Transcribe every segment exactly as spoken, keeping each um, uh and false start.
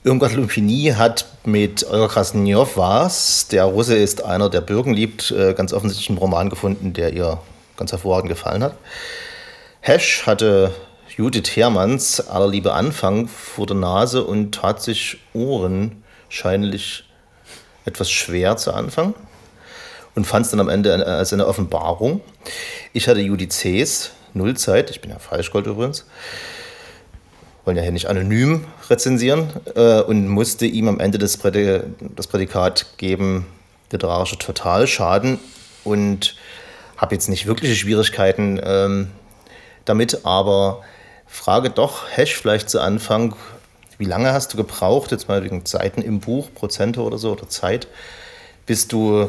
Irmgard Lumpini hat mit Olga Krasnjow was, der Russe ist einer, der Bürgen liebt, ganz offensichtlich einen Roman gefunden, der ihr ganz hervorragend gefallen hat. Hesch hatte Judith Hermanns Aller Liebe Anfang vor der Nase und tat sich ohrenscheinlich etwas schwer zu Anfang und fand es dann am Ende als eine Offenbarung. Ich hatte Judith Sees Nullzeit, ich bin ja Falschgold übrigens, wollen ja hier nicht anonym rezensieren, äh, und musste ihm am Ende das, Prädik- das Prädikat geben, literarischer Totalschaden, und habe jetzt nicht wirkliche Schwierigkeiten ähm, damit, aber frage doch Hesch vielleicht zu Anfang, wie lange hast du gebraucht, jetzt mal wegen Seiten im Buch, Prozente oder so, oder Zeit, bis du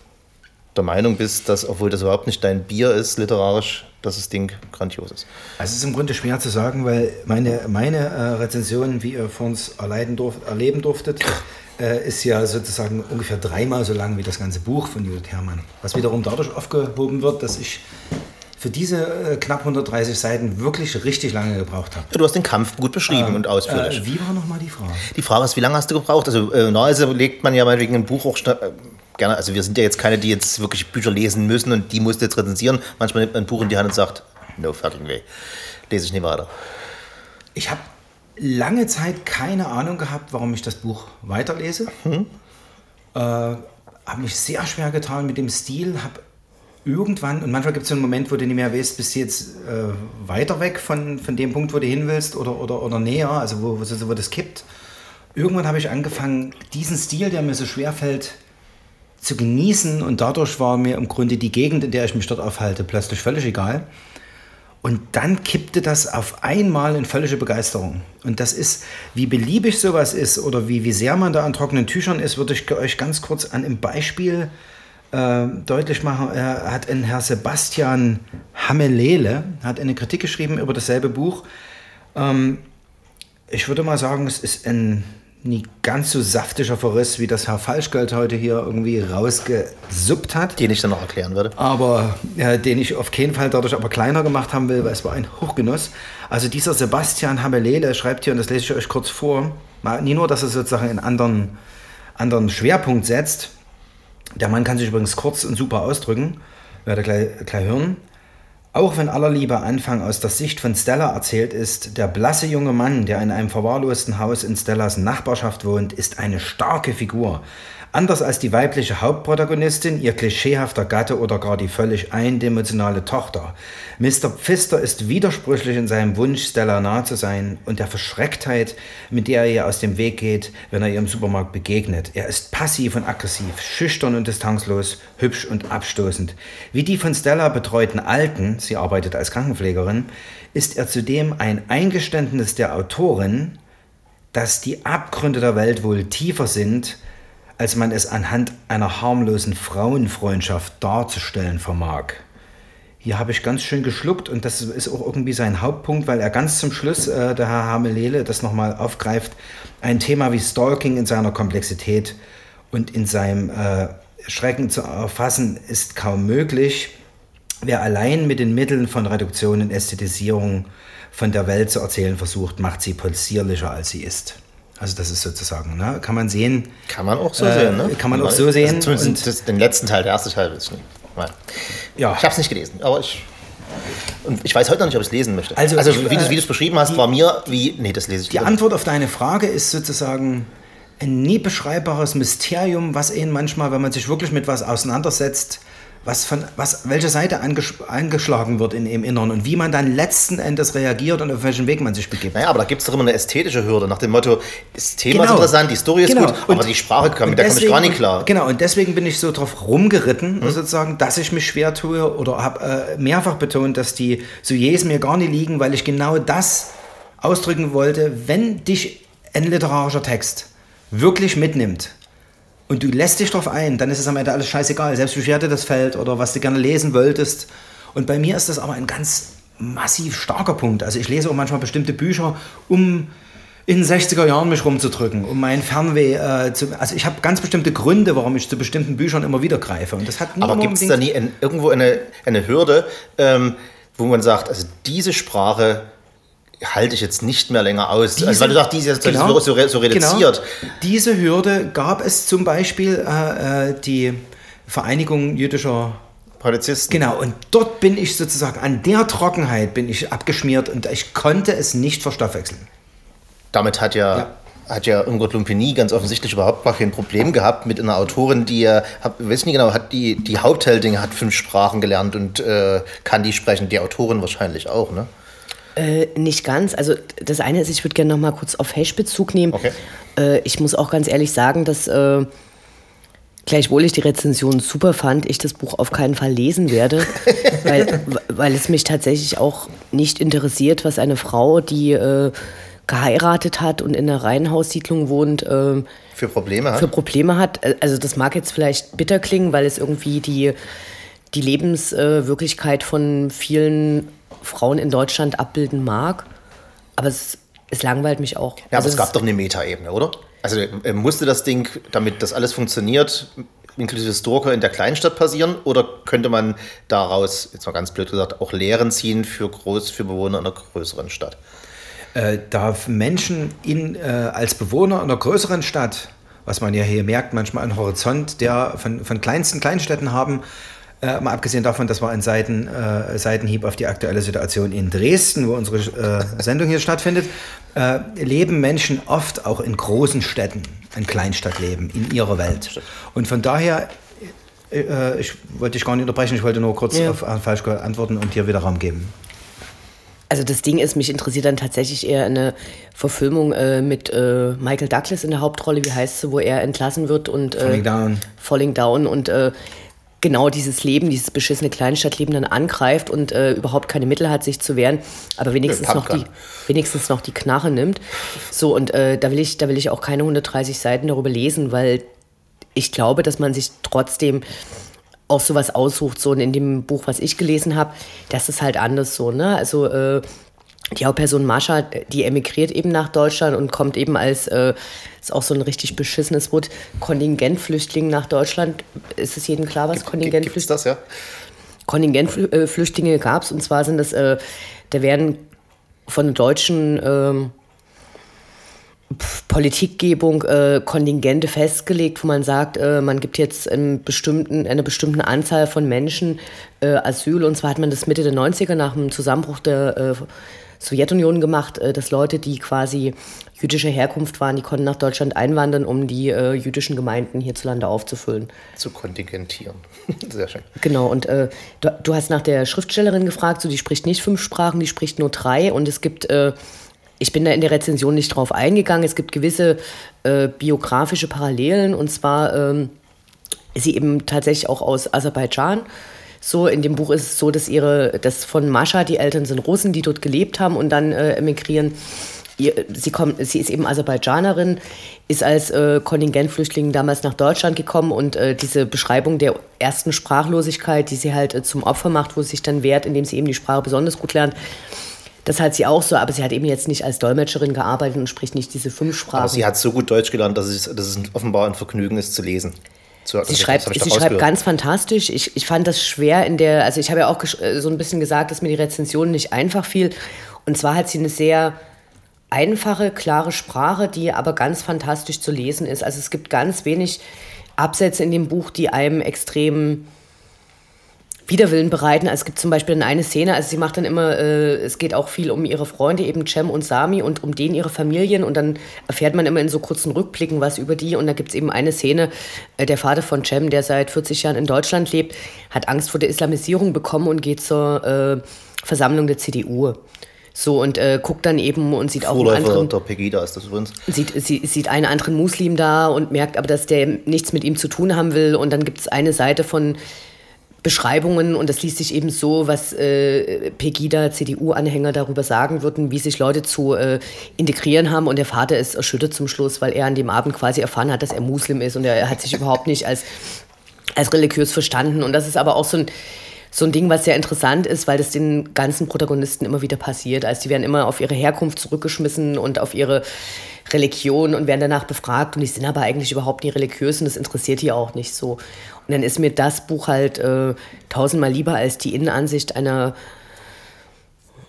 der Meinung bist, dass, obwohl das überhaupt nicht dein Bier ist, literarisch, dass das Ding grandios ist? Also es ist im Grunde schwer zu sagen, weil meine, meine äh, Rezension, wie ihr vor uns erleiden durft, erleben durftet, äh, ist ja sozusagen ungefähr dreimal so lang wie das ganze Buch von Judith Hermann. Was wiederum dadurch aufgehoben wird, dass ich für diese äh, knapp hundertdreißig Seiten wirklich richtig lange gebraucht habe. Ja, du hast den Kampf gut beschrieben ähm, und ausführlich. Äh, wie war nochmal die Frage? Die Frage ist, wie lange hast du gebraucht? Also äh, normalerweise legt man ja meinetwegen ein Buch auch äh, gerne, also wir sind ja jetzt keine, die jetzt wirklich Bücher lesen müssen und die musst du jetzt rezensieren. Manchmal nimmt man ein Buch in die Hand und sagt, no fucking way, lese ich nie weiter. Ich habe lange Zeit keine Ahnung gehabt, warum ich das Buch weiterlese. Hm. Äh, habe mich sehr schwer getan mit dem Stil, habe irgendwann, und manchmal gibt es so einen Moment, wo du nicht mehr weißt, bist du jetzt äh, weiter weg von, von dem Punkt, wo du hin willst, oder, oder, oder näher, also wo, wo, wo das kippt. Irgendwann habe ich angefangen, diesen Stil, der mir so schwer fällt, zu genießen, und dadurch war mir im Grunde die Gegend, in der ich mich dort aufhalte, plötzlich völlig egal. Und dann kippte das auf einmal in völlige Begeisterung. Und das ist, wie beliebig sowas ist oder wie, wie sehr man da an trockenen Tüchern ist, würde ich euch ganz kurz an einem Beispiel äh, deutlich machen. Er hat ein Herr Sebastian Hamelele, hat eine Kritik geschrieben über dasselbe Buch. Ähm, ich würde mal sagen, es ist ein nie ganz so saftiger Verriss, wie das Herr Falschgeld heute hier irgendwie rausgesuppt hat. Den ich dann noch erklären würde. Aber äh, den ich auf keinen Fall dadurch aber kleiner gemacht haben will, weil es war ein Hochgenuss. Also dieser Sebastian Hamelele schreibt hier, und das lese ich euch kurz vor, nie nur, dass er sozusagen einen anderen, anderen Schwerpunkt setzt. Der Mann kann sich übrigens kurz und super ausdrücken, werdet ihr gleich, gleich hören. Auch wenn Aller Liebe Anfang aus der Sicht von Stella erzählt ist, der blasse junge Mann, der in einem verwahrlosten Haus in Stellas Nachbarschaft wohnt, ist eine starke Figur. Anders als die weibliche Hauptprotagonistin, ihr klischeehafter Gatte oder gar die völlig eindimensionale Tochter. Mister Pfister ist widersprüchlich in seinem Wunsch, Stella nah zu sein, und der Verschrecktheit, mit der er ihr aus dem Weg geht, wenn er ihr im Supermarkt begegnet. Er ist passiv und aggressiv, schüchtern und distanzlos, hübsch und abstoßend. Wie die von Stella betreuten Alten, sie arbeitet als Krankenpflegerin, ist er zudem ein Eingeständnis der Autorin, dass die Abgründe der Welt wohl tiefer sind, als man es anhand einer harmlosen Frauenfreundschaft darzustellen vermag. Hier habe ich ganz schön geschluckt, und das ist auch irgendwie sein Hauptpunkt, weil er ganz zum Schluss, äh, der Herr Hamelele, das nochmal aufgreift, ein Thema wie Stalking in seiner Komplexität und in seinem äh, Schrecken zu erfassen, ist kaum möglich. Wer allein mit den Mitteln von Reduktion und Ästhetisierung von der Welt zu erzählen versucht, macht sie pulsierlicher, als sie ist. Also das ist sozusagen, ne? Kann man sehen. Kann man auch so äh, sehen, ne? Kann man auch so sehen. Also zumindest und den letzten Teil, der erste Teil will ich nicht. Ja. Ich habe es nicht gelesen, aber ich, und ich weiß heute noch nicht, ob ich es lesen möchte. Also, also ich, wie du es beschrieben hast, die, war mir wie, nee, das lese ich Die Antwort nicht. Auf deine Frage ist sozusagen ein nie beschreibbares Mysterium, was ihn manchmal, wenn man sich wirklich mit was auseinandersetzt, was von was welche Seite anges- angeschlagen wird in, im Inneren und wie man dann letzten Endes reagiert und auf welchen Weg man sich begibt. Naja, aber da gibt es doch immer eine ästhetische Hürde, nach dem Motto, das Thema genau. ist interessant, die Story ist genau. gut, aber und, die Sprache, kann, mit der komme ich gar nicht klar. Genau, und deswegen bin ich so drauf rumgeritten, hm? sozusagen, dass ich mich schwer tue, oder habe äh, mehrfach betont, dass die Sujets mir gar nicht liegen, weil ich genau das ausdrücken wollte, wenn dich ein literarischer Text wirklich mitnimmt, und du lässt dich drauf ein, dann ist es am Ende alles scheißegal, selbst wie schwer dir das fällt oder was du gerne lesen wolltest. Und bei mir ist das aber ein ganz massiv starker Punkt. Also ich lese auch manchmal bestimmte Bücher, um in den sechziger Jahren mich rumzudrücken, um meinen Fernweh äh, zu... Also ich habe ganz bestimmte Gründe, warum ich zu bestimmten Büchern immer wieder greife. Und das hat nie aber gibt es da nie ein, irgendwo eine, eine Hürde, ähm, wo man sagt, also diese Sprache halte ich jetzt nicht mehr länger aus. Diese, also weil du sagst, die ist jetzt genau, so, so reduziert. Genau. Diese Hürde gab es zum Beispiel äh, die Vereinigung jüdischer Polizisten. Genau, und dort bin ich sozusagen, an der Trockenheit bin ich abgeschmiert und ich konnte es nicht verstoffwechseln. Damit hat ja... ja. hat ja Irmgard Lumpeni ganz offensichtlich überhaupt gar kein Problem gehabt mit einer Autorin, die ja, hab, weiß nicht genau, hat die, die Hauptheldin hat fünf Sprachen gelernt und äh, kann die sprechen, die Autorin wahrscheinlich auch, ne? Äh, nicht ganz. Also das eine ist, ich würde gerne noch mal kurz auf Hesch Bezug nehmen. Okay. Äh, ich muss auch ganz ehrlich sagen, dass äh, gleichwohl ich die Rezension super fand, ich das Buch auf keinen Fall lesen werde, weil, weil es mich tatsächlich auch nicht interessiert, was eine Frau, die äh, geheiratet hat und in einer Reihenhaussiedlung wohnt, äh, für Probleme hat. Für Probleme hat. Also das mag jetzt vielleicht bitter klingen, weil es irgendwie die, die Lebenswirklichkeit äh, von vielen Frauen in Deutschland abbilden mag. Aber es, es langweilt mich auch. Ja, aber also es gab doch eine Metaebene, oder? Also äh, musste das Ding, damit das alles funktioniert, inklusive Stalker in der Kleinstadt passieren? Oder könnte man daraus, jetzt mal ganz blöd gesagt, auch Lehren ziehen für, groß, für Bewohner einer größeren Stadt? Äh, da Menschen in, äh, als Bewohner einer größeren Stadt, was man ja hier merkt, manchmal einen Horizont, der von, von kleinsten Kleinstädten haben, äh, mal abgesehen davon, das war ein Seiten, äh, Seitenhieb auf die aktuelle Situation in Dresden, wo unsere äh, Sendung hier stattfindet, äh, leben Menschen oft auch in großen Städten, in Kleinstadtleben, in ihrer Welt. Und von daher, äh, ich wollte dich gar nicht unterbrechen, ich wollte nur kurz ja. auf falsch antworten und dir wieder Raum geben. Also das Ding ist, mich interessiert dann tatsächlich eher eine Verfilmung äh, mit äh, Michael Douglas in der Hauptrolle, wie heißt sie, wo er entlassen wird und äh, Falling Down. Falling Down und äh, genau dieses Leben, dieses beschissene Kleinstadtleben dann angreift und äh, überhaupt keine Mittel hat, sich zu wehren, aber wenigstens ja, noch die wenigstens noch die Knarre nimmt. So, und äh, da will ich, da will ich auch keine hundertdreißig Seiten darüber lesen, weil ich glaube, dass man sich trotzdem auch sowas aussucht, so in dem Buch, was ich gelesen habe, das ist halt anders so, ne? Also äh, die Hauptperson Mascha, die emigriert eben nach Deutschland und kommt eben als, äh, ist auch so ein richtig beschissenes Wort, Kontingentflüchtling nach Deutschland. Ist es jedem klar, was Kontingentflüchtlinge? Gibt es das, ja? Kontingentflüchtlinge gab es, und zwar sind das, äh, da werden von der deutschen äh, Politikgebung äh, Kontingente festgelegt, wo man sagt, äh, man gibt jetzt einen bestimmten, eine bestimmte Anzahl von Menschen äh, Asyl. Und zwar hat man das Mitte der neunziger nach dem Zusammenbruch der äh, Sowjetunion gemacht, äh, dass Leute, die quasi jüdischer Herkunft waren, die konnten nach Deutschland einwandern, um die äh, jüdischen Gemeinden hierzulande aufzufüllen. Zu kontingentieren. Sehr schön. Genau, und äh, du, du hast nach der Schriftstellerin gefragt, so, die spricht nicht fünf Sprachen, die spricht nur drei. Und es gibt... Äh, Ich bin da in der Rezension nicht drauf eingegangen. Es gibt gewisse äh, biografische Parallelen, und zwar ähm, ist sie eben tatsächlich auch aus Aserbaidschan. So, in dem Buch ist es so, dass ihre, dass von Mascha, die Eltern sind Russen, die dort gelebt haben und dann äh, emigrieren. Ihr, sie, kommt, sie ist eben Aserbaidschanerin, ist als äh, Kontingentflüchtling damals nach Deutschland gekommen, und äh, diese Beschreibung der ersten Sprachlosigkeit, die sie halt äh, zum Opfer macht, wo sie sich dann wehrt, indem sie eben die Sprache besonders gut lernt, das hat sie auch so, aber sie hat eben jetzt nicht als Dolmetscherin gearbeitet und spricht nicht diese fünf Sprachen. Aber sie hat so gut Deutsch gelernt, dass es, dass es offenbar ein Vergnügen ist zu lesen. Zu, sie schreibt, sie schreibt ganz fantastisch. Ich, ich fand das schwer in der, also ich habe ja auch so ein bisschen gesagt, dass mir die Rezension nicht einfach fiel. Und zwar hat sie eine sehr einfache, klare Sprache, die aber ganz fantastisch zu lesen ist. Also es gibt ganz wenig Absätze in dem Buch, die einem extrem Widerwillen bereiten. Also es gibt zum Beispiel eine Szene, also sie macht dann immer, äh, es geht auch viel um ihre Freunde, eben Cem und Sami, und um denen ihre Familien, und dann erfährt man immer in so kurzen Rückblicken was über die, und da gibt es eben eine Szene, äh, der Vater von Cem, der seit vierzig Jahren in Deutschland lebt, hat Angst vor der Islamisierung bekommen und geht zur äh, Versammlung der C D U. So, und äh, guckt dann eben und sieht Vorläufer auch einen anderen, der Pegida ist das übrigens. Sieht, sie, sieht einen anderen Muslim da und merkt aber, dass der nichts mit ihm zu tun haben will, und dann gibt es eine Seite von Beschreibungen, und das liest sich eben so, was äh, Pegida, C D U-Anhänger darüber sagen würden, wie sich Leute zu äh, integrieren haben, und der Vater ist erschüttert zum Schluss, weil er an dem Abend quasi erfahren hat, dass er Muslim ist, und er hat sich überhaupt nicht als, als religiös verstanden, und das ist aber auch so ein, so ein Ding, was sehr interessant ist, weil das den ganzen Protagonisten immer wieder passiert, also die werden immer auf ihre Herkunft zurückgeschmissen und auf ihre Religion und werden danach befragt, und die sind aber eigentlich überhaupt nicht religiös, und das interessiert die auch nicht so. Und dann ist mir das Buch halt äh, tausendmal lieber als die Innenansicht einer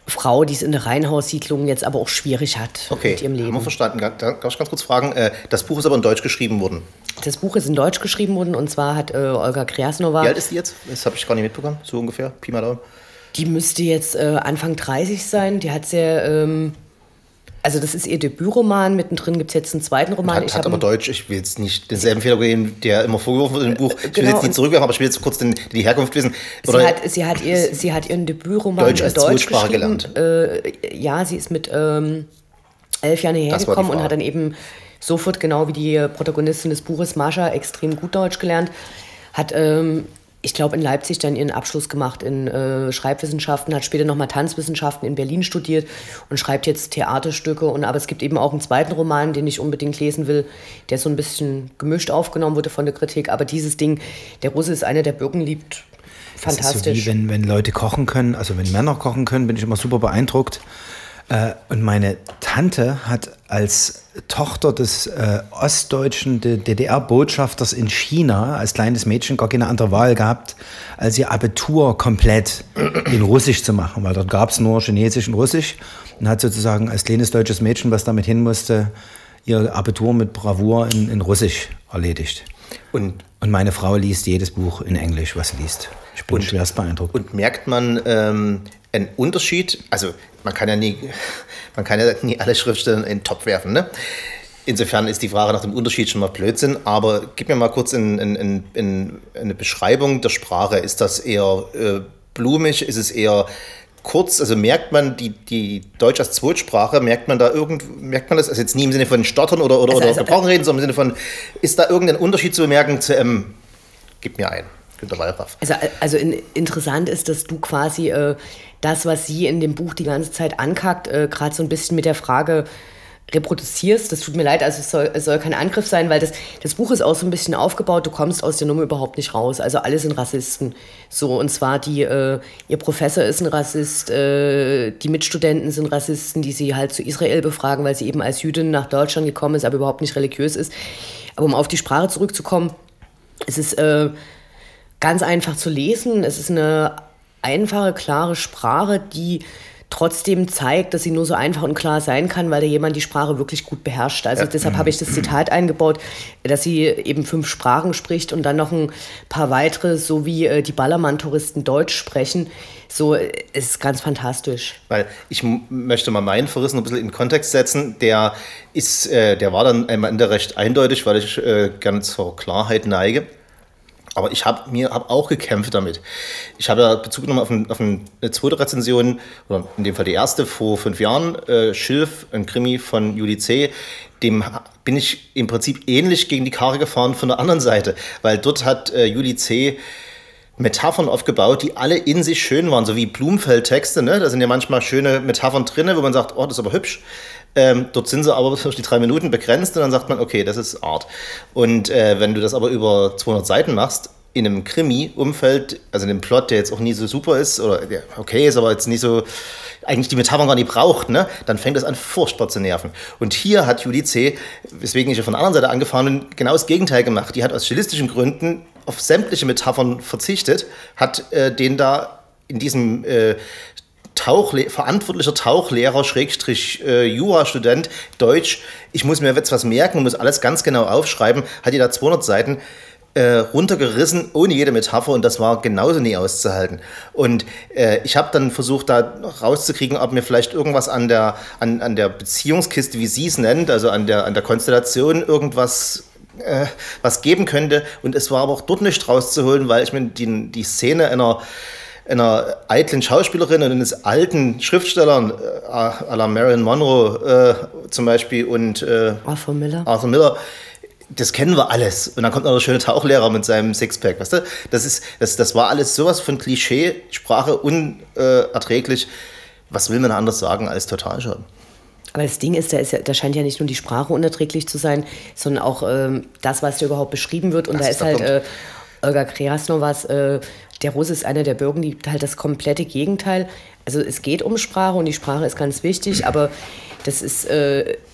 Frau, die es in der Reihenhaussiedlung jetzt aber auch schwierig hat okay. mit ihrem Leben. Haben wir verstanden. Da darf ich ganz kurz fragen, äh, das Buch ist aber in Deutsch geschrieben worden? Das Buch ist in Deutsch geschrieben worden und zwar hat äh, Olga Krjasnova... Wie alt ist die jetzt? Das habe ich gar nicht mitbekommen, so ungefähr, Pi mal Daumen. Die müsste jetzt äh, Anfang dreißig sein. Die hat sehr... Ähm, also das ist ihr Debütroman. Mittendrin gibt es jetzt einen zweiten Roman. Hat, ich hat aber Deutsch. Ich will jetzt nicht denselben Fehler gehen, der immer vorgeworfen wird im Buch. Ich will genau, jetzt nicht zurückwerfen, aber ich will jetzt kurz den, die Herkunft wissen. Oder sie, hat, sie, hat ihr, sie hat ihren Debütroman Deutsch als Deutsch Zweitsprache geschrieben. gelernt. Äh, ja, sie ist mit ähm, elf Jahren hierher gekommen und hat dann eben sofort, genau wie die Protagonistin des Buches, Mascha, extrem gut Deutsch gelernt. Hat... Ähm, ich glaube, in Leipzig dann ihren Abschluss gemacht in äh, Schreibwissenschaften, hat später nochmal Tanzwissenschaften in Berlin studiert und schreibt jetzt Theaterstücke. Und, aber es gibt eben auch einen zweiten Roman, den ich unbedingt lesen will, der so ein bisschen gemischt aufgenommen wurde von der Kritik. Aber dieses Ding, der Russe ist einer, der Birken liebt, fantastisch. Das ist so wie wenn, wenn Leute kochen können, also wenn Männer kochen können, bin ich immer super beeindruckt. Äh, und meine Tante hat als Tochter des äh, ostdeutschen D D R-Botschafters in China als kleines Mädchen gar keine andere Wahl gehabt, als ihr Abitur komplett in Russisch zu machen, weil dort gab es nur Chinesisch und Russisch und hat sozusagen als kleines deutsches Mädchen, was damit hin musste, ihr Abitur mit Bravour in, in Russisch erledigt. Und, und meine Frau liest jedes Buch in Englisch, was sie liest. Ich bin schwerst beeindruckt. Und merkt man ähm, einen Unterschied? Also man kann ja nie, man kann ja nie alle Schriftsteller in den Topf werfen, ne? Insofern ist die Frage nach dem Unterschied schon mal Blödsinn. Aber gib mir mal kurz in, in, in eine Beschreibung der Sprache. Ist das eher äh, blumig? Ist es eher kurz? Also merkt man die, die Deutsch als Zweitsprache, merkt man da irgend, merkt man das? Also jetzt nie im Sinne von Stottern oder, oder, also, oder also, gebrochen reden, sondern im Sinne von, ist da irgendein Unterschied zu bemerken zu, ähm, gib mir ein. Also, also in, interessant ist, dass du quasi äh, das, was sie in dem Buch die ganze Zeit ankackt, äh, gerade so ein bisschen mit der Frage reproduzierst. Das tut mir leid, also es soll, es soll kein Angriff sein, weil das, das Buch ist auch so ein bisschen aufgebaut, du kommst aus der Nummer überhaupt nicht raus. Also alle sind Rassisten. So, und zwar die, äh, ihr Professor ist ein Rassist, äh, die Mitstudenten sind Rassisten, die sie halt zu Israel befragen, weil sie eben als Jüdin nach Deutschland gekommen ist, aber überhaupt nicht religiös ist. Aber um auf die Sprache zurückzukommen, es ist äh, ganz einfach zu lesen. Es ist eine einfache, klare Sprache, die trotzdem zeigt, dass sie nur so einfach und klar sein kann, weil da jemand die Sprache wirklich gut beherrscht. Also ja. Deshalb habe ich das Zitat eingebaut, dass sie eben fünf Sprachen spricht und dann noch ein paar weitere, so wie äh, die Ballermann-Touristen Deutsch sprechen. So, es ist ganz fantastisch. Weil ich m- möchte mal meinen Verrissen ein bisschen in den Kontext setzen. Der ist, äh, der war dann am Ende recht eindeutig, weil ich äh, gerne zur Klarheit neige. Aber ich habe mir hab auch gekämpft damit. Ich habe ja Bezug genommen auf, ein, auf eine zweite Rezension, oder in dem Fall die erste, vor fünf Jahren, äh, Schilf, ein Krimi von Julie C., dem bin ich im Prinzip ähnlich gegen die Karre gefahren von der anderen Seite, weil dort hat äh, Julie C. Metaphern aufgebaut, die alle in sich schön waren, so wie Blumfeld-Texte, ne? Da sind ja manchmal schöne Metaphern drin, wo man sagt, oh, das ist aber hübsch. Ähm, dort sind sie aber durch die drei Minuten begrenzt und dann sagt man, okay, das ist Art. Und äh, wenn du das aber über zweihundert Seiten machst, in einem Krimi-Umfeld, also in einem Plot, der jetzt auch nie so super ist, oder der okay ist, aber jetzt nicht so, eigentlich die Metaphern gar nicht braucht, ne? Dann fängt das an, furchtbar zu nerven. Und hier hat Julie C., weswegen ich ja von der anderen Seite angefahren bin, genau das Gegenteil gemacht. Die hat aus stilistischen Gründen auf sämtliche Metaphern verzichtet, hat äh, den da in diesem äh, Tauchle- verantwortlicher Tauchlehrer, Schrägstrich äh, Jurastudent, Deutsch, ich muss mir jetzt was merken und muss alles ganz genau aufschreiben, hat die da zweihundert Seiten äh, runtergerissen, ohne jede Metapher, und das war genauso nie auszuhalten. Und äh, ich habe dann versucht, da rauszukriegen, ob mir vielleicht irgendwas an der, an, an der Beziehungskiste, wie sie es nennt, also an der, an der Konstellation irgendwas äh, was geben könnte, und es war aber auch dort nicht rauszuholen, weil ich mir die, die Szene einer einer eitlen Schauspielerin und eines alten Schriftstellern, äh, à la Marilyn Monroe äh, zum Beispiel und äh, Arthur Miller. Arthur Miller, das kennen wir alles. Und dann kommt noch der schöne Tauchlehrer mit seinem Sixpack, weißt du? Das ist, das, das war alles sowas von Klischee, Sprache unerträglich. Was will man anders sagen als Totalschaden? Aber das Ding ist, da, ist ja, da scheint ja nicht nur die Sprache unerträglich zu sein, sondern auch ähm, das, was da überhaupt beschrieben wird. Und das da ist halt äh, Olga Krjasnovas äh, Der Russe ist einer der Bürgen, die halt das komplette Gegenteil. Also es geht um Sprache und die Sprache ist ganz wichtig, aber das ist, äh,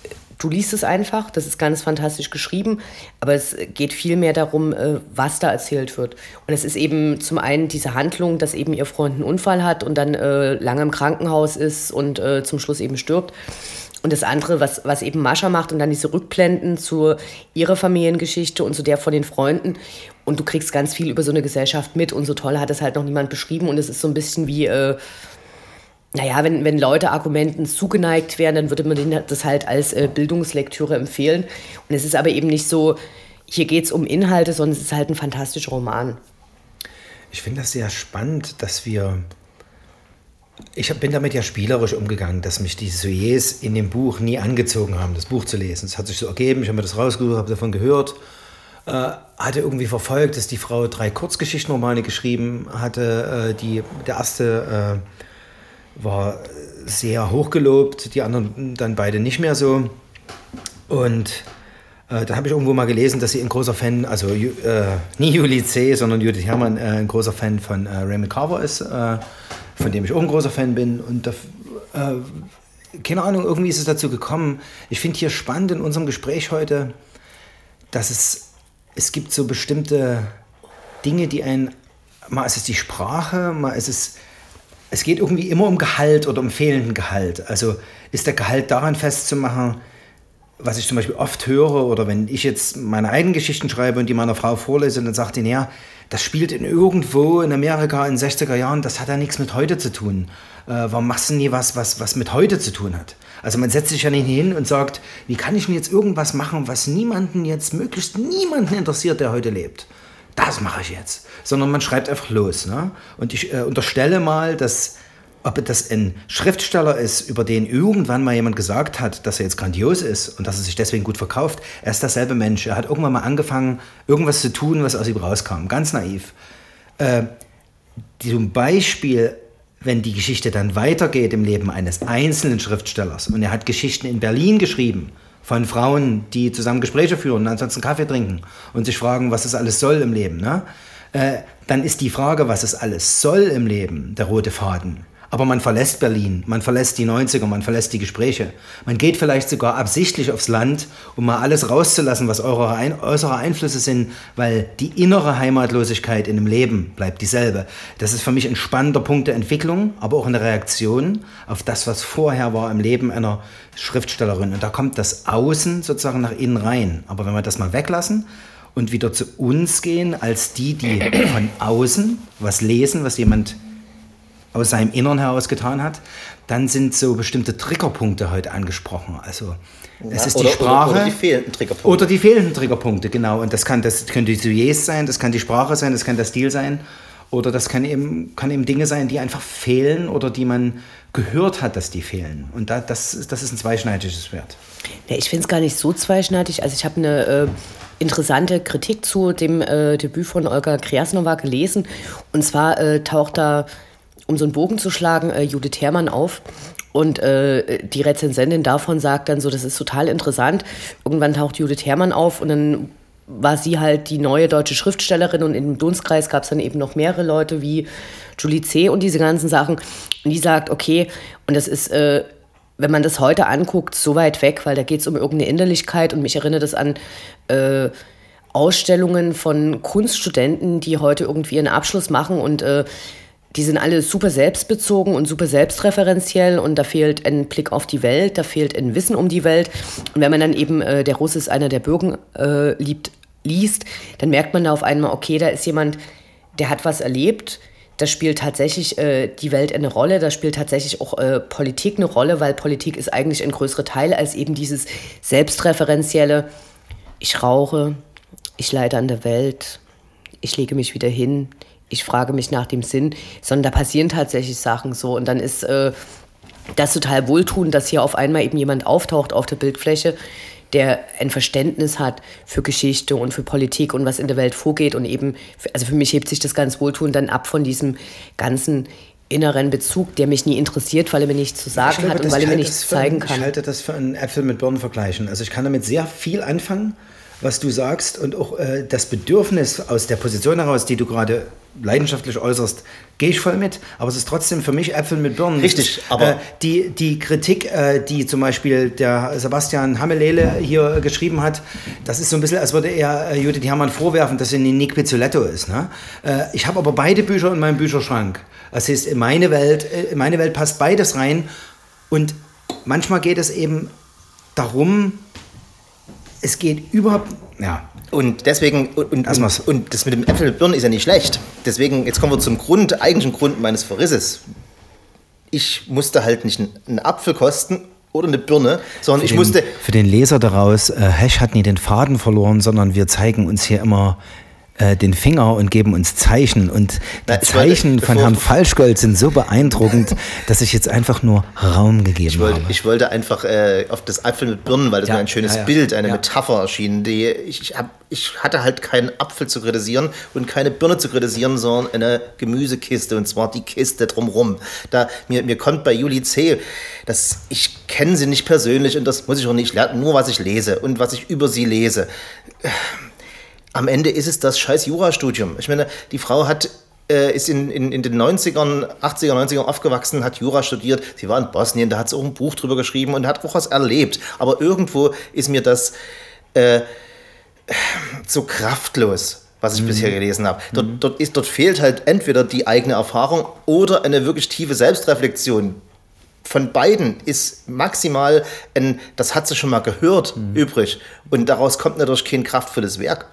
du liest es einfach, das ist ganz fantastisch geschrieben, aber es geht viel mehr darum, äh, was da erzählt wird. Und es ist eben zum einen diese Handlung, dass eben ihr Freund einen Unfall hat und dann äh, lange im Krankenhaus ist und äh, zum Schluss eben stirbt. Und das andere, was, was eben Mascha macht und dann diese Rückblenden zu ihrer Familiengeschichte und zu der von den Freunden. Und du kriegst ganz viel über so eine Gesellschaft mit und so toll hat es halt noch niemand beschrieben. Und es ist so ein bisschen wie, äh, naja, wenn, wenn Leute Argumenten zugeneigt wären, dann würde man denen das halt als äh, Bildungslektüre empfehlen. Und es ist aber eben nicht so, hier geht es um Inhalte, sondern es ist halt ein fantastischer Roman. Ich finde das sehr spannend, dass wir... Ich bin damit ja spielerisch umgegangen, dass mich die Sujets in dem Buch nie angezogen haben, das Buch zu lesen. Es hat sich so ergeben, ich habe mir das rausgesucht, habe davon gehört, äh, hatte irgendwie verfolgt, dass die Frau drei Kurzgeschichtenromane geschrieben hatte. Äh, die, der erste äh, war sehr hochgelobt, die anderen dann beide nicht mehr so. Und äh, da habe ich irgendwo mal gelesen, dass sie ein großer Fan, also äh, nie Julie C., sondern Judith Herrmann, äh, ein großer Fan von äh, Raymond Carver ist, äh, von dem ich auch ein großer Fan bin. Und da, äh, keine Ahnung, irgendwie ist es dazu gekommen. Ich finde hier spannend in unserem Gespräch heute, dass es, es gibt so bestimmte Dinge, die einen, mal ist es die Sprache, mal ist es, es geht irgendwie immer um Gehalt oder um fehlenden Gehalt. Also ist der Gehalt daran festzumachen, was ich zum Beispiel oft höre, oder wenn ich jetzt meine eigenen Geschichten schreibe und die meiner Frau vorlese, dann sagt die, naja, das spielt in irgendwo in Amerika in den sechziger Jahren, das hat ja nichts mit heute zu tun. Äh, warum machst du nie was, was, was mit heute zu tun hat? Also man setzt sich ja nicht hin und sagt, wie kann ich denn jetzt irgendwas machen, was niemanden jetzt, möglichst niemanden interessiert, der heute lebt. Das mache ich jetzt. Sondern man schreibt einfach los. Ne? Und ich äh, unterstelle mal, dass ob das ein Schriftsteller ist, über den irgendwann mal jemand gesagt hat, dass er jetzt grandios ist und dass er sich deswegen gut verkauft, er ist derselbe Mensch. Er hat irgendwann mal angefangen, irgendwas zu tun, was aus ihm rauskam. Ganz naiv. Äh, zum Beispiel, wenn die Geschichte dann weitergeht im Leben eines einzelnen Schriftstellers und er hat Geschichten in Berlin geschrieben, von Frauen, die zusammen Gespräche führen und ansonsten Kaffee trinken und sich fragen, was es alles soll im Leben, ne? äh, dann ist die Frage, was es alles soll im Leben, der rote Faden. Aber man verlässt Berlin, man verlässt die neunziger, man verlässt die Gespräche. Man geht vielleicht sogar absichtlich aufs Land, um mal alles rauszulassen, was eure ein- äußere Einflüsse sind, weil die innere Heimatlosigkeit in dem Leben bleibt dieselbe. Das ist für mich ein spannender Punkt der Entwicklung, aber auch eine Reaktion auf das, was vorher war im Leben einer Schriftstellerin. Und da kommt das Außen sozusagen nach innen rein. Aber wenn wir das mal weglassen und wieder zu uns gehen, als die, die von außen was lesen, was jemand aus seinem Innern heraus getan hat, dann sind so bestimmte Triggerpunkte heute angesprochen. Also es ja, ist oder, die Sprache oder, oder die fehlenden Triggerpunkte. Oder die fehlenden Triggerpunkte, genau. Und das kann das können die Sujets sein, das kann die Sprache sein, das kann der Stil sein. Oder das kann eben, kann eben Dinge sein, die einfach fehlen oder die man gehört hat, dass die fehlen. Und da, das, das ist ein zweischneidiges Schwert. Ja, ich finde es gar nicht so zweischneidig. Also ich habe eine äh, interessante Kritik zu dem äh, Debüt von Olga Krjasnova gelesen. Und zwar äh, taucht da, um so einen Bogen zu schlagen, äh, Judith Herrmann auf. Und äh, die Rezensentin davon sagt dann so, das ist total interessant. Irgendwann taucht Judith Herrmann auf und dann war sie halt die neue deutsche Schriftstellerin. Und im Dunstkreis gab es dann eben noch mehrere Leute wie Julie C. und diese ganzen Sachen. Und die sagt, okay, und das ist, äh, wenn man das heute anguckt, so weit weg, weil da geht es um irgendeine Innerlichkeit. Und mich erinnert das an äh, Ausstellungen von Kunststudenten, die heute irgendwie einen Abschluss machen und äh, die sind alle super selbstbezogen und super selbstreferenziell und da fehlt ein Blick auf die Welt, da fehlt ein Wissen um die Welt. Und wenn man dann eben äh, der Russe ist einer der Bürgen äh, liebt, liest, dann merkt man da auf einmal, okay, da ist jemand, der hat was erlebt, da spielt tatsächlich äh, die Welt eine Rolle, da spielt tatsächlich auch äh, Politik eine Rolle, weil Politik ist eigentlich ein größerer Teil als eben dieses selbstreferenzielle, ich rauche, ich leide an der Welt, ich lege mich wieder hin, ich frage mich nach dem Sinn, sondern da passieren tatsächlich Sachen so. Und dann ist äh, das total wohltuend, dass hier auf einmal eben jemand auftaucht auf der Bildfläche, der ein Verständnis hat für Geschichte und für Politik und was in der Welt vorgeht. Und eben, also für mich hebt sich das ganz wohltuend dann ab von diesem ganzen inneren Bezug, der mich nie interessiert, weil er mir nichts zu sagen glaube, hat und weil er mir nichts zeigen für, kann. Ich halte das für einen Äpfel mit Birnen vergleichen. Also ich kann damit sehr viel anfangen, was du sagst und auch äh, das Bedürfnis aus der Position heraus, die du gerade leidenschaftlich äußerst, gehe ich voll mit. Aber es ist trotzdem für mich Äpfel mit Birnen. Richtig, ist, aber äh, die, die Kritik, äh, die zum Beispiel der Sebastian Hamelele hier geschrieben hat, das ist so ein bisschen, als würde er äh, Judith Herrmann vorwerfen, dass sie eine Nick Pizzoletto ist. Ne? Äh, ich habe aber beide Bücher in meinem Bücherschrank. Das heißt, in meine Welt, in meine Welt passt beides rein. Und manchmal geht es eben darum, es geht überhaupt, ja. Und deswegen, und, und, und, und das mit dem Äpfel mit Birnen ist ja nicht schlecht. Deswegen, jetzt kommen wir zum Grund, eigentlichen Grund meines Verrisses. Ich musste halt nicht einen Apfel kosten oder eine Birne, sondern für ich den, musste... Für den Leser daraus, äh, Hesch hat nie den Faden verloren, sondern wir zeigen uns hier immer äh, den Finger und geben uns Zeichen. Und die Na, Zeichen wollte, von Herrn Falschgold sind so beeindruckend, dass ich jetzt einfach nur Raum gegeben ich wollte, habe. Ich wollte einfach äh, auf das Apfel mit Birnen, weil das ja, mir ein schönes ja, ja. Bild, eine ja. Metapher erschien. Die, ich, hab, ich hatte halt keinen Apfel zu kritisieren und keine Birne zu kritisieren, sondern eine Gemüsekiste, und zwar die Kiste drumherum. Da, mir, mir kommt bei Julie C., das, ich kenne sie nicht persönlich und das muss ich auch nicht lernen, nur was ich lese und was ich über sie lese. Am Ende ist es das scheiß Jurastudium. Ich meine, die Frau hat, äh, ist in, in, in den neunzigern, achtziger, neunzigern aufgewachsen, hat Jura studiert. Sie war in Bosnien, da hat sie auch ein Buch drüber geschrieben und hat auch was erlebt. Aber irgendwo ist mir das äh, so kraftlos, was ich mhm. bisher gelesen habe. Dort, mhm. dort, ist, dort fehlt halt entweder die eigene Erfahrung oder eine wirklich tiefe Selbstreflexion. Von beiden ist maximal ein, das hat sie schon mal gehört, mhm. übrig. Und daraus kommt natürlich kein kraftvolles Werk.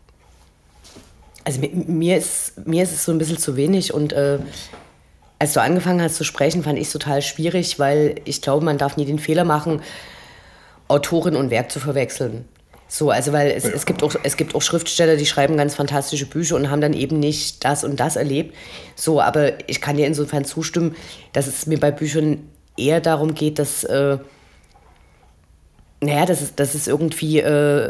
Also mir ist, mir ist es so ein bisschen zu wenig und äh, als du angefangen hast zu sprechen, fand ich es total schwierig, weil ich glaube, man darf nie den Fehler machen, Autorin und Werk zu verwechseln. So, also weil es, ja. es, gibt auch, es gibt auch Schriftsteller, die schreiben ganz fantastische Bücher und haben dann eben nicht das und das erlebt. So, aber ich kann dir insofern zustimmen, dass es mir bei Büchern eher darum geht, dass, äh, naja, dass es, dass es irgendwie... Äh,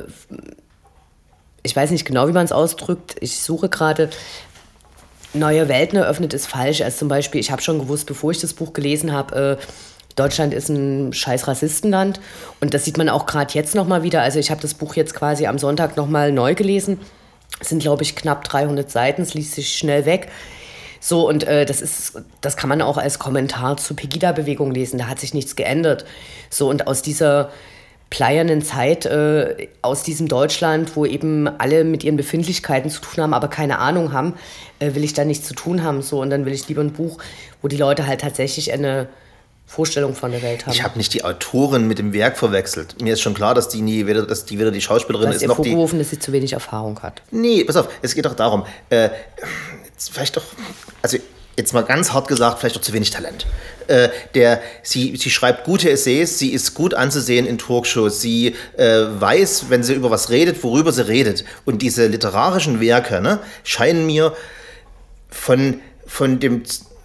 ich weiß nicht genau, wie man es ausdrückt, ich suche gerade, neue Welten eröffnet ist falsch. Also zum Beispiel, ich habe schon gewusst, bevor ich das Buch gelesen habe, äh, Deutschland ist ein scheiß Rassistenland. Und das sieht man auch gerade jetzt nochmal wieder. Also ich habe das Buch jetzt quasi am Sonntag nochmal neu gelesen. Es sind, glaube ich, knapp dreihundert Seiten, es liest sich schnell weg. So, und äh, das ist, das kann man auch als Kommentar zur Pegida-Bewegung lesen, da hat sich nichts geändert. So, und aus dieser pleiernden Zeit, äh, aus diesem Deutschland, wo eben alle mit ihren Befindlichkeiten zu tun haben, aber keine Ahnung haben, äh, will ich da nichts zu tun haben. So, und dann will ich lieber ein Buch, wo die Leute halt tatsächlich eine Vorstellung von der Welt haben. Ich habe nicht die Autorin mit dem Werk verwechselt. Mir ist schon klar, dass die nie weder, dass die weder die Schauspielerin ist noch die... vorgeworfen, dass sie zu wenig Erfahrung hat. Nee, pass auf, es geht doch darum, äh, vielleicht doch, also jetzt mal ganz hart gesagt, vielleicht doch zu wenig Talent. Äh, der, sie, sie schreibt gute Essays, sie ist gut anzusehen in Talkshows, sie äh, weiß, wenn sie über was redet, worüber sie redet. Und diese literarischen Werke, ne, scheinen mir von, von dem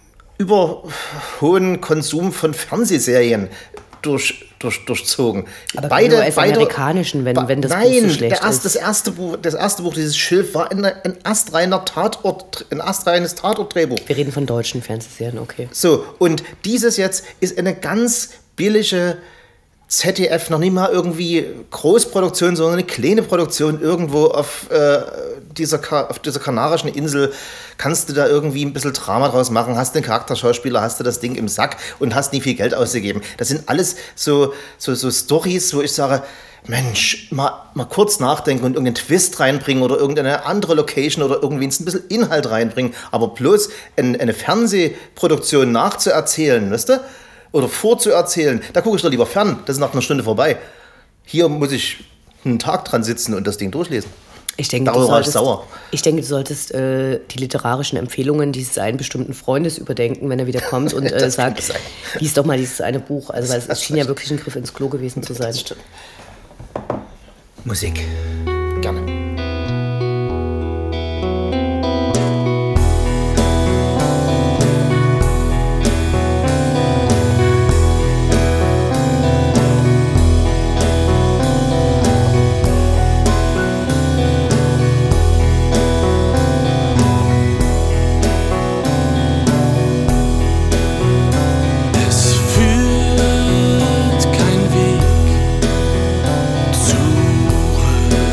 überhohen Konsum von Fernsehserien durch, durch, durchzogen. Aber beide, nur als beide, amerikanischen, wenn, ba- wenn das nein, Buch so schlecht der erste, ist. Das erste Buch, das erste Buch, dieses Schilf, war ein, ein astreiner Tatort, ein astreines Tatortdrehbuch. Wir reden von deutschen Fernsehserien, okay. So, und dieses jetzt ist eine ganz billige Z D F, noch nicht mal irgendwie Großproduktion, sondern eine kleine Produktion irgendwo auf, äh, dieser, Ka- auf dieser kanarischen Insel. Kannst du da irgendwie ein bisschen Drama draus machen, hast den Charakterschauspieler, hast du das Ding im Sack und hast nie viel Geld ausgegeben. Das sind alles so, so, so Storys, wo ich sage, Mensch, mal, mal kurz nachdenken und irgendeinen Twist reinbringen oder irgendeine andere Location oder irgendwie ein bisschen Inhalt reinbringen, aber bloß ein, eine Fernsehproduktion nachzuerzählen, weißt du? Oder vorzuerzählen, da gucke ich doch lieber fern, das ist nach einer Stunde vorbei. Hier muss ich einen Tag dran sitzen und das Ding durchlesen. Ich denke, Darüber du solltest, war ich sauer. Ich denke, du solltest äh, die literarischen Empfehlungen dieses einen bestimmten Freundes überdenken, wenn er wieder kommt und äh, sagt, lies doch mal dieses eine Buch. Also, weil es, es schien ja wirklich ein Griff ins Klo gewesen zu sein. Das stimmt. Musik. Gerne. Kein Weg zurück.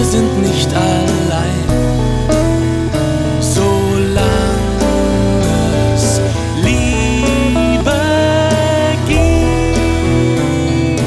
sind nicht allein, solange es Liebe gibt.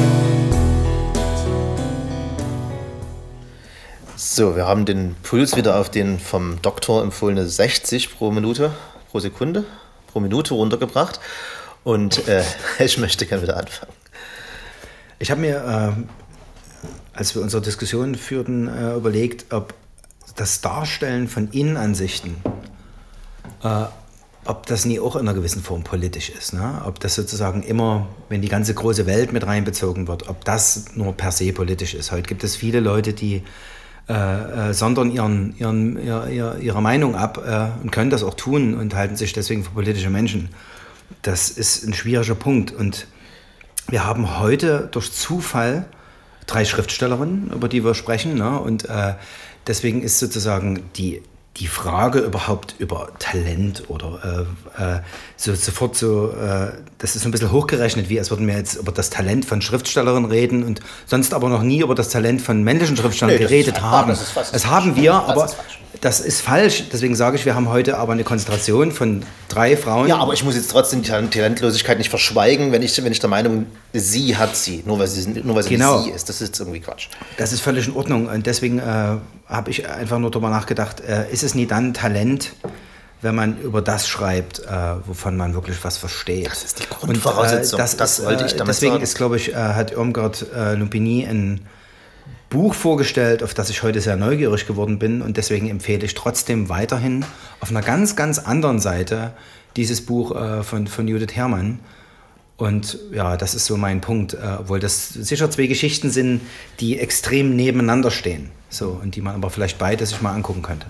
So, wir haben den Puls wieder auf den vom Doktor empfohlene sechzig pro Minute, pro Sekunde, pro Minute runtergebracht. Und äh, ich möchte gerne wieder anfangen. Ich habe mir, äh, als wir unsere Diskussion führten, äh, überlegt, ob das Darstellen von Innenansichten, äh, ob das nie auch in einer gewissen Form politisch ist. Ne? Ob das sozusagen immer, wenn die ganze große Welt mit reinbezogen wird, ob das nur per se politisch ist. Heute gibt es viele Leute, die äh, äh, sondern ihren, ihren, ihr, ihr, ihre Meinung ab äh, und können das auch tun und halten sich deswegen für politische Menschen. Das ist ein schwieriger Punkt. Und wir haben heute durch Zufall drei Schriftstellerinnen, über die wir sprechen. Ne? Und äh, deswegen ist sozusagen die, die Frage überhaupt über Talent oder äh, äh, so, sofort so, äh, das ist so ein bisschen hochgerechnet, wie als würden wir jetzt über das Talent von Schriftstellerinnen reden und sonst aber noch nie über das Talent von männlichen Schriftstellern nee, geredet ist, haben. Das, ist fast, das haben wir, das aber ist das ist falsch. Deswegen sage ich, wir haben heute aber eine Konzentration von drei Frauen. Ja, aber ich muss jetzt trotzdem die Talentlosigkeit nicht verschweigen, wenn ich, wenn ich der Meinung, sie hat sie, nur weil sie, nur weil sie genau. nicht sie ist. Das ist irgendwie Quatsch. Das ist völlig in Ordnung und deswegen äh, habe ich einfach nur darüber nachgedacht, äh, ist es nie dann Talent, wenn man über das schreibt, äh, wovon man wirklich was versteht. Das ist die Grundvoraussetzung. Und, äh, das das ist, wollte ich äh, damit deswegen sagen. ist, glaube ich, äh, hat Irmgard äh, Lumpini ein Buch vorgestellt, auf das ich heute sehr neugierig geworden bin und deswegen empfehle ich trotzdem weiterhin auf einer ganz, ganz anderen Seite dieses Buch äh, von, von Judith Herrmann. Und ja, das ist so mein Punkt, äh, obwohl das sicher zwei Geschichten sind, die extrem nebeneinander stehen, so, und die man aber vielleicht beide sich mal angucken könnte.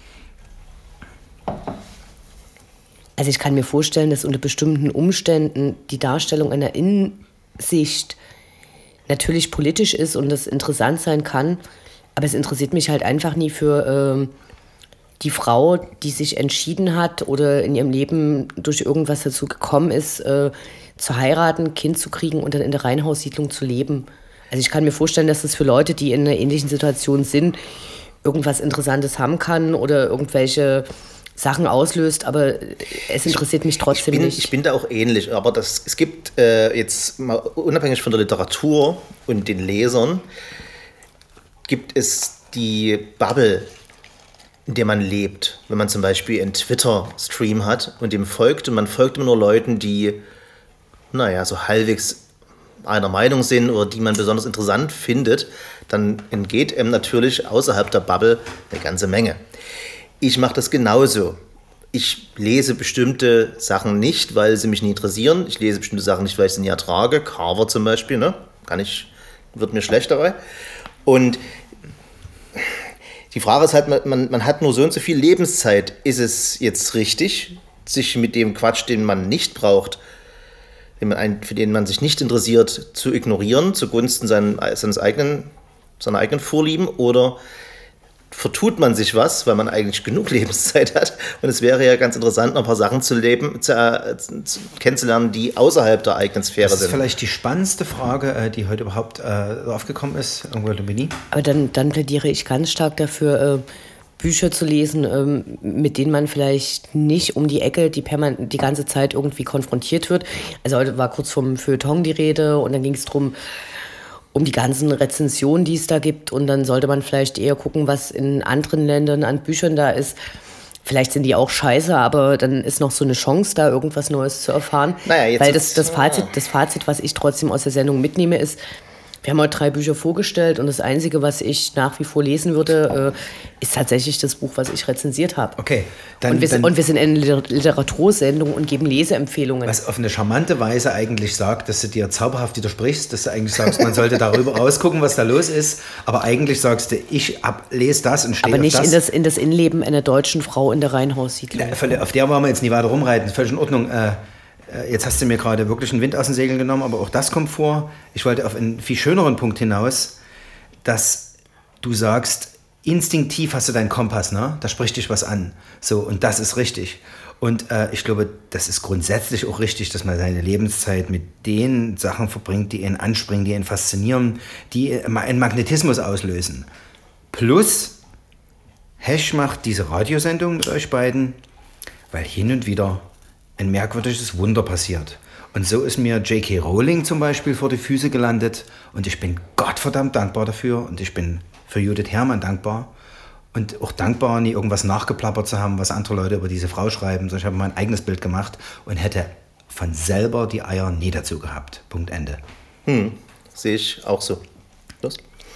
Also ich kann mir vorstellen, dass unter bestimmten Umständen die Darstellung einer Innensicht natürlich politisch ist und das interessant sein kann, aber es interessiert mich halt einfach nie für äh, die Frau, die sich entschieden hat oder in ihrem Leben durch irgendwas dazu gekommen ist, äh, zu heiraten, Kind zu kriegen und dann in der Reihenhaussiedlung zu leben. Also ich kann mir vorstellen, dass das für Leute, die in einer ähnlichen Situation sind, irgendwas Interessantes haben kann oder irgendwelche Sachen auslöst, aber es interessiert mich trotzdem ich bin, nicht. Ich bin da auch ähnlich, aber das, es gibt äh, jetzt mal unabhängig von der Literatur und den Lesern, gibt es die Bubble, in der man lebt. Wenn man zum Beispiel einen Twitter-Stream hat und dem folgt und man folgt immer nur Leuten, die, naja, so halbwegs einer Meinung sind oder die man besonders interessant findet, dann entgeht einem natürlich außerhalb der Bubble eine ganze Menge. Ich mache das genauso. Ich lese bestimmte Sachen nicht, weil sie mich nie interessieren. Ich lese bestimmte Sachen nicht, weil ich sie nie ertrage. Carver zum Beispiel, ne? Kann ich, wird mir schlecht dabei. Und die Frage ist halt, man, man hat nur so und so viel Lebenszeit. Ist es jetzt richtig, sich mit dem Quatsch, den man nicht braucht, den man ein, für den man sich nicht interessiert, zu ignorieren, zugunsten seinen, seines eigenen, seiner eigenen Vorlieben? Oder vertut man sich was, weil man eigentlich genug Lebenszeit hat? Und es wäre ja ganz interessant, noch ein paar Sachen zu leben, zu, äh, zu, kennenzulernen, die außerhalb der eigenen Sphäre sind. Das ist sind. Vielleicht die spannendste Frage, die heute überhaupt äh, aufgekommen ist. Aber dann, dann plädiere ich ganz stark dafür, äh, Bücher zu lesen, äh, mit denen man vielleicht nicht um die Ecke die, permanent, die ganze Zeit irgendwie konfrontiert wird. Also heute war kurz vom Feuilleton die Rede und dann ging es darum, um die ganzen Rezensionen, die es da gibt. Und dann sollte man vielleicht eher gucken, was in anderen Ländern an Büchern da ist. Vielleicht sind die auch scheiße, aber dann ist noch so eine Chance, da irgendwas Neues zu erfahren. Naja, jetzt Weil das, das, Fazit, das Fazit, was ich trotzdem aus der Sendung mitnehme, ist, wir haben heute drei Bücher vorgestellt und das Einzige, was ich nach wie vor lesen würde, äh, ist tatsächlich das Buch, was ich rezensiert habe. Okay. Dann, und, wir, dann, und wir sind eine Literatursendung und geben Leseempfehlungen. Was auf eine charmante Weise eigentlich sagt, dass du dir zauberhaft widersprichst, dass du eigentlich sagst, man sollte darüber rausgucken, was da los ist, aber eigentlich sagst du, ich ab, lese das und stehe auf das. Aber nicht in das, in das Innenleben einer deutschen Frau in der Reihenhaussiedlung. Ja, auf der wollen wir jetzt nie weiter rumreiten, völlig in Ordnung. Äh, Jetzt hast du mir gerade wirklich einen Wind aus den Segeln genommen, aber auch das kommt vor. Ich wollte auf einen viel schöneren Punkt hinaus, dass du sagst, instinktiv hast du deinen Kompass, ne? Da spricht dich was an. So, und das ist richtig. Und äh, ich glaube, das ist grundsätzlich auch richtig, dass man seine Lebenszeit mit den Sachen verbringt, die ihn anspringen, die ihn faszinieren, die einen Magnetismus auslösen. Plus, Hesch macht diese Radiosendung mit euch beiden, weil hin und wieder ein merkwürdiges Wunder passiert. Und so ist mir J K. Rowling zum Beispiel vor die Füße gelandet und ich bin gottverdammt dankbar dafür und ich bin für Judith Herrmann dankbar und auch dankbar, nie irgendwas nachgeplappert zu haben, was andere Leute über diese Frau schreiben, sondern ich habe mein eigenes Bild gemacht und hätte von selber die Eier nie dazu gehabt. Punkt, Ende. Hm, sehe ich auch so. Los.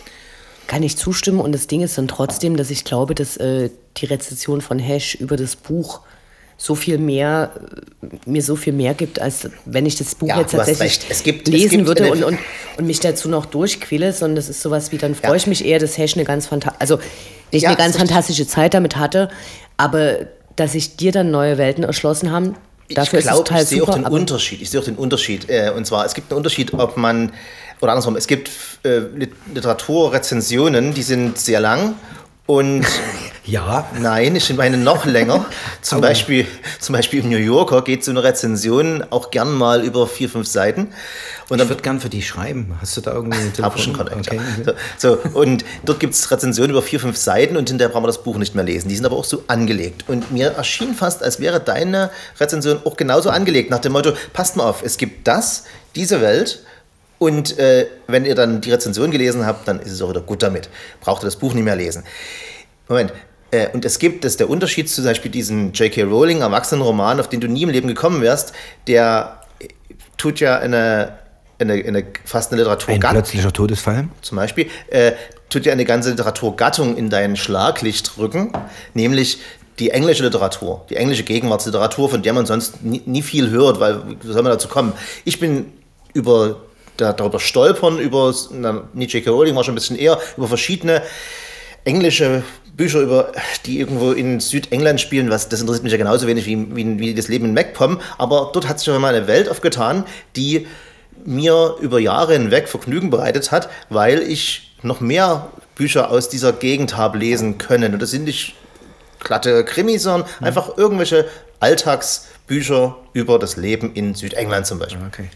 Kann ich zustimmen und das Ding ist dann trotzdem, dass ich glaube, dass äh, die Rezension von Hesch über das Buch so viel mehr, mir so viel mehr gibt, als wenn ich das Buch Ja, jetzt du hast tatsächlich recht. Es gibt- lesen es gibt würde eine- und, und, und mich dazu noch durchquäle, sondern das ist sowas wie, dann freue Ja. ich mich eher, dass Hesch eine ganz fantastische, also nicht Ja, eine ganz ist richtig. fantastische Zeit damit hatte, aber dass sich dir dann neue Welten erschlossen haben, dafür ich ist es glaube, total ich sehe auch super. den aber- Unterschied. Ich sehe auch den Unterschied. Äh, und zwar, es gibt einen Unterschied, ob man, oder andersrum, es gibt äh, Lit- Literaturrezensionen, die sind sehr lang und Ja, nein, ich meine noch länger. Zum Beispiel, zum Beispiel im New Yorker geht so eine Rezension auch gern mal über vier, fünf Seiten. Und ich dann würde gern für die schreiben. Hast du da irgendwie ein habe ich schon Telefon? Kontakt. Okay. Ja. So, so, und dort gibt es Rezensionen über vier, fünf Seiten und hinterher brauchen wir das Buch nicht mehr lesen. Die sind aber auch so angelegt. Und mir erschien fast, als wäre deine Rezension auch genauso angelegt, nach dem Motto, passt mal auf, es gibt das, diese Welt. Und äh, wenn ihr dann die Rezension gelesen habt, dann ist es auch wieder gut damit. Braucht ihr das Buch nicht mehr lesen. Moment. Äh, und es gibt, das ist der Unterschied zu zum Beispiel diesem J K. Rowling Erwachsenenroman, auf den du nie im Leben gekommen wärst, der äh, tut ja eine, eine, eine fast eine Ein Literaturgattung, plötzlicher Todesfall. zum Beispiel, äh, tut ja eine ganze Literaturgattung in dein Schlaglicht rücken, nämlich die englische Literatur, die englische Gegenwartsliteratur, von der man sonst nie, nie viel hört, weil, wie soll man dazu kommen? Ich bin über da, darüber stolpern, über, na, nicht J K. Rowling, war schon ein bisschen eher, über verschiedene englische Bücher, über, die irgendwo in Südengland spielen, was, das interessiert mich ja genauso wenig wie, wie, wie das Leben in MacPom, aber dort hat sich schon mal eine Welt aufgetan, die mir über Jahre hinweg Vergnügen bereitet hat, weil ich noch mehr Bücher aus dieser Gegend habe lesen können. Und das sind nicht glatte Krimis, sondern Mhm. einfach irgendwelche Alltagsbücher über das Leben in Südengland zum Beispiel. Okay.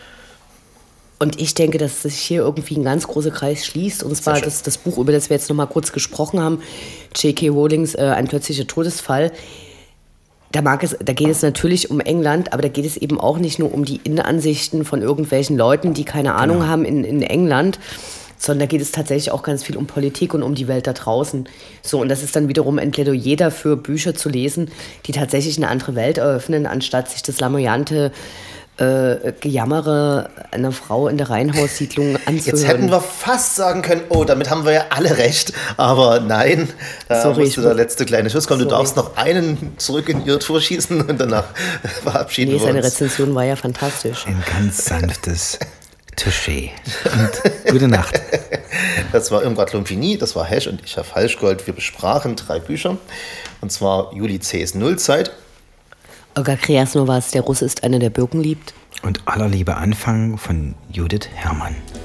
Und ich denke, dass sich hier irgendwie ein ganz großer Kreis schließt. Und zwar schön. das, das Buch, über das wir jetzt noch mal kurz gesprochen haben, J K. Rowlings äh, Ein plötzlicher Todesfall. Da, mag es, da geht es natürlich um England, aber da geht es eben auch nicht nur um die Innenansichten von irgendwelchen Leuten, die keine Ahnung Genau. haben in, in England, sondern da geht es tatsächlich auch ganz viel um Politik und um die Welt da draußen. So, und das ist dann wiederum ein Plädoyer dafür, Bücher zu lesen, die tatsächlich eine andere Welt eröffnen, anstatt sich das lamoyante äh, Gejammere einer Frau in der Reihenhaussiedlung anzuhören. Jetzt hätten wir fast sagen können, oh, damit haben wir ja alle recht. Aber nein, da Sorry, musste ich der mu- letzte kleine Schuss kommen. Du Sorry. darfst noch einen zurück in ihr Tor schießen und danach verabschieden Nee, wir seine uns. Rezension war ja fantastisch. Ein ganz sanftes Touché. Und gute Nacht. Das war Irmgard Lumpini, das war Hesch und ich, Herr Falschgold. Wir besprachen drei Bücher. Und zwar Juli C.'s Nullzeit. Olga Krasnovas, Der Russe ist einer, der Birken liebt. Und aller Liebe Anfang von Judith Herrmann.